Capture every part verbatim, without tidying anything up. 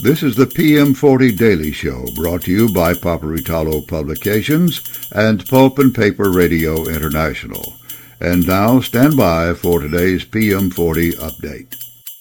This is the P M forty Daily Show, brought to you by Paperitalo Publications and Pulp and Paper Radio International. And now, stand by for today's P M forty update.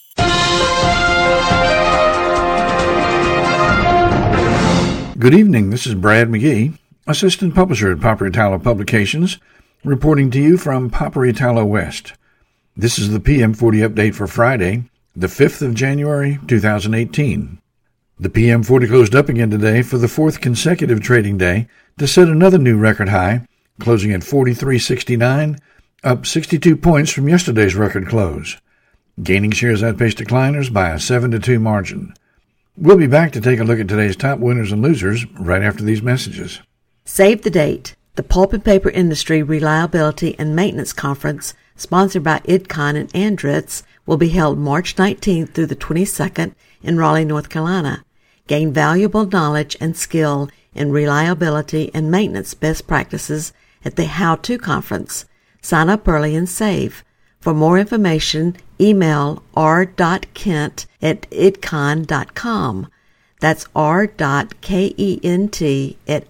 Good evening, this is Brad McGee, Assistant Publisher at Paperitalo Publications, reporting to you from Paperitalo West. This is the P M forty update for Friday, the fifth of January, two thousand eighteen. The P M forty closed up again today for the fourth consecutive trading day to set another new record high, closing at forty-three sixty-nine, up sixty-two points from yesterday's record close. Gaining shares outpaced decliners by a seven to two margin. We'll be back to take a look at today's top winners and losers right after these messages. Save the date. The Pulp and Paper Industry Reliability and Maintenance Conference, sponsored by IDCON and Andritz, will be held March nineteenth through the twenty-second in Raleigh, North Carolina. Gain valuable knowledge and skill in reliability and maintenance best practices at the How To Conference. Sign up early and save. For more information, email r dot kent at idcon dot com. That's r dot kent at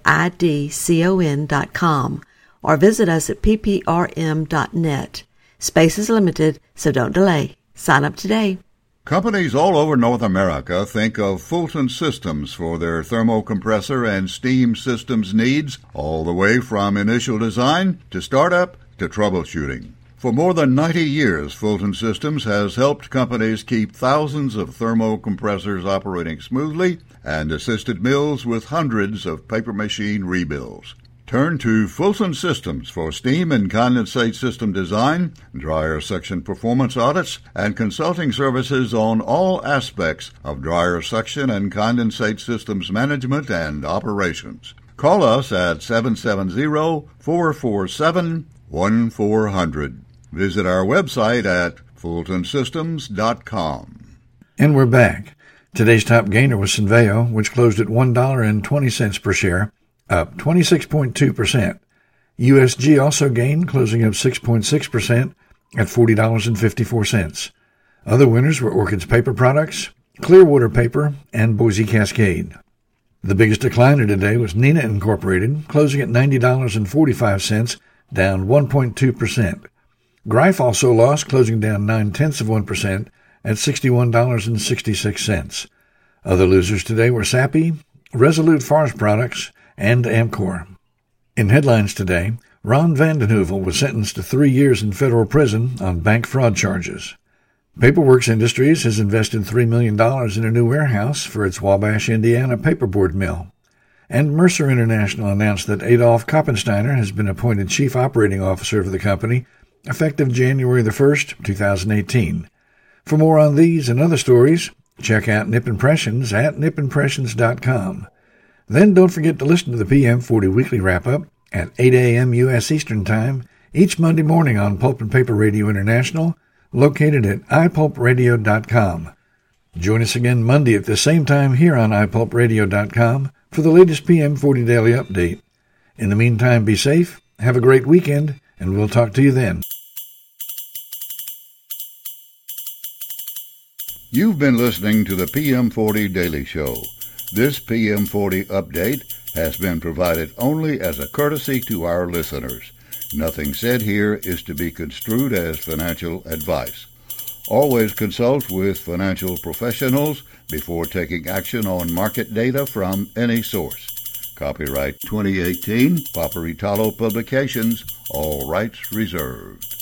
idcon dot com. Or visit us at p p r m dot net. Space is limited, so don't delay. Sign up today. Companies all over North America think of Fulton Systems for their thermocompressor and steam systems needs, all the way from initial design to startup to troubleshooting. For more than ninety years, Fulton Systems has helped companies keep thousands of thermocompressors operating smoothly and assisted mills with hundreds of paper machine rebuilds. Turn to Fulton Systems for steam and condensate system design, dryer section performance audits, and consulting services on all aspects of dryer section and condensate systems management and operations. Call us at seven seven zero, four four seven, one four zero zero. Visit our website at fulton systems dot com. And we're back. Today's top gainer was Synveo, which closed at one dollar and twenty cents per share, up twenty-six point two percent. U S G also gained, closing up six point six percent at forty dollars and fifty-four cents. Other winners were Orchid's Paper Products, Clearwater Paper, and Boise Cascade. The biggest decliner today was Neenah Incorporated, closing at ninety dollars and forty-five cents, down one point two percent. Greif also lost, closing down nine-tenths of one percent at sixty-one dollars and sixty-six cents. Other losers today were Sappi, Resolute Forest Products, and Amcor. In headlines today, Ron Vandenheuvel was sentenced to three years in federal prison on bank fraud charges. Paperworks Industries has invested three million dollars in a new warehouse for its Wabash, Indiana paperboard mill. And Mercer International announced that Adolf Koppensteiner has been appointed Chief Operating Officer of the company, effective January the first, two thousand eighteen. For more on these and other stories, check out Nip Impressions at nip impressions dot com. Then don't forget to listen to the P M forty Weekly Wrap-Up at eight a.m. U S Eastern Time each Monday morning on Pulp and Paper Radio International, located at i pulp radio dot com. Join us again Monday at the same time here on i pulp radio dot com for the latest P M forty Daily Update. In the meantime, be safe, have a great weekend, and we'll talk to you then. You've been listening to the P M forty Daily Show. This P M forty update has been provided only as a courtesy to our listeners. Nothing said here is to be construed as financial advice. Always consult with financial professionals before taking action on market data from any source. Copyright twenty eighteen, Paperitalo Publications, all rights reserved.